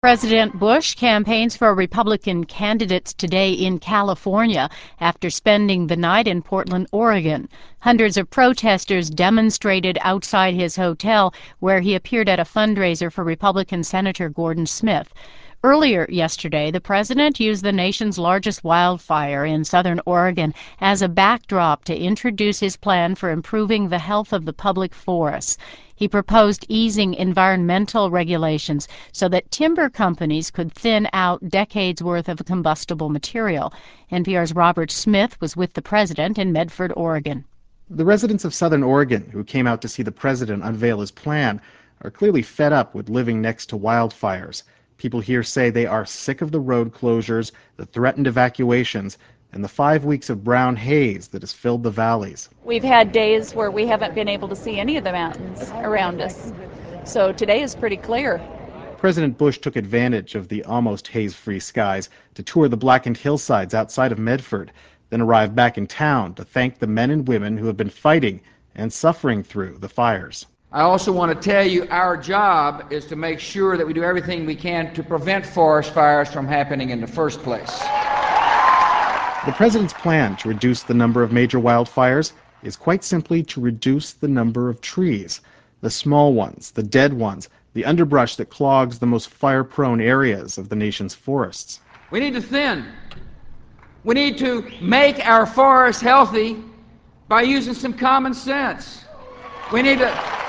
President Bush campaigns for Republican candidates today in California after spending the night in Portland, Oregon. Hundreds of protesters demonstrated outside his hotel, where he appeared at a fundraiser for Republican Senator Gordon Smith. Earlier yesterday, the president used the nation's largest wildfire in southern Oregon as a backdrop to introduce his plan for improving the health of the public forests. He proposed easing environmental regulations so that timber companies could thin out decades' worth of combustible material. NPR's Robert Smith was with the president in Medford, Oregon. The residents of southern Oregon who came out to see the president unveil his plan are clearly fed up with living next to wildfires. People here say they are sick of the road closures, the threatened evacuations, and the 5 weeks of brown haze that has filled the valleys. We've had days where we haven't been able to see any of the mountains around us. So today is pretty clear. President Bush took advantage of the almost haze-free skies to tour the blackened hillsides outside of Medford, then arrived back in town to thank the men and women who have been fighting and suffering through the fires. I also want to tell you our job is to make sure that we do everything we can to prevent forest fires from happening in the first place. The president's plan to reduce the number of major wildfires is quite simply to reduce the number of trees. The small ones, the dead ones, the underbrush that clogs the most fire-prone areas of the nation's forests. We need to thin. We need to make our forests healthy by using some common sense. We need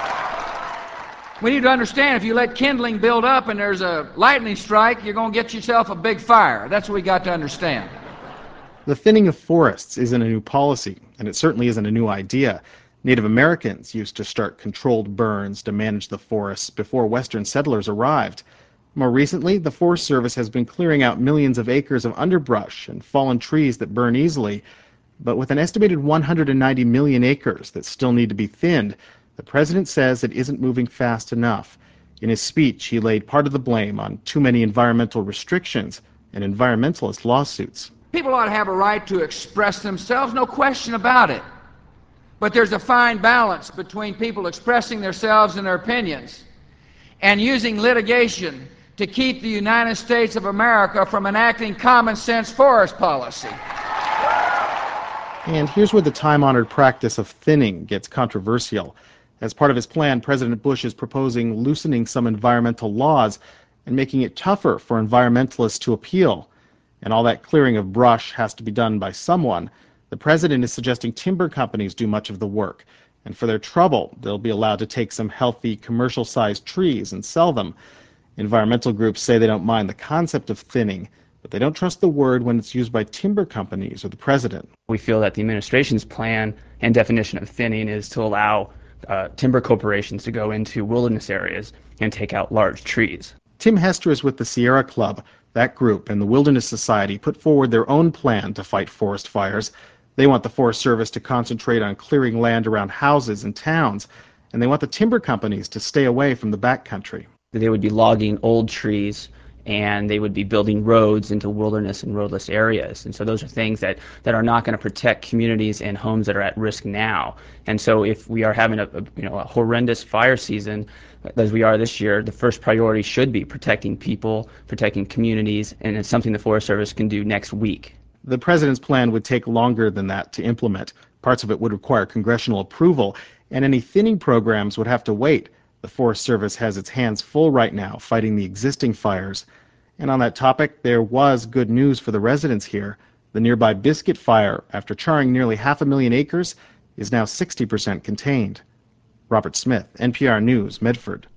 to understand if you let kindling build up and there's a lightning strike, you're going to get yourself a big fire. That's what we got to understand. The thinning of forests isn't a new policy, and it certainly isn't a new idea. Native Americans used to start controlled burns to manage the forests before Western settlers arrived. More recently, the Forest Service has been clearing out millions of acres of underbrush and fallen trees that burn easily. But with an estimated 190 million acres that still need to be thinned, the president says it isn't moving fast enough. In his speech, he laid part of the blame on too many environmental restrictions and environmentalist lawsuits. People ought to have a right to express themselves, no question about it. But there's a fine balance between people expressing themselves and their opinions and using litigation to keep the United States of America from enacting common sense forest policy. And here's where the time-honored practice of thinning gets controversial. As part of his plan, President Bush is proposing loosening some environmental laws and making it tougher for environmentalists to appeal. And all that clearing of brush has to be done by someone. The president is suggesting timber companies do much of the work. And for their trouble, they'll be allowed to take some healthy, commercial-sized trees and sell them. Environmental groups say they don't mind the concept of thinning, but they don't trust the word when it's used by timber companies or the president. We feel that the administration's plan and definition of thinning is to allow timber corporations to go into wilderness areas and take out large trees. Tim Hester is with the Sierra Club. That group and the Wilderness Society put forward their own plan to fight forest fires. They want the Forest Service to concentrate on clearing land around houses and towns, and they want the timber companies to stay away from the backcountry. They would be logging old trees, and they would be building roads into wilderness and roadless areas. And so those are things that are not going to protect communities and homes that are at risk now. And so if we are having a horrendous fire season, as we are this year, the first priority should be protecting people, protecting communities, and it's something the Forest Service can do next week. The president's plan would take longer than that to implement. Parts of it would require congressional approval, and any thinning programs would have to wait. The Forest Service has its hands full right now fighting the existing fires. And on that topic, there was good news for the residents here. The nearby Biscuit Fire, after charring nearly 500,000 acres, is now 60% contained. Robert Smith, NPR News, Medford.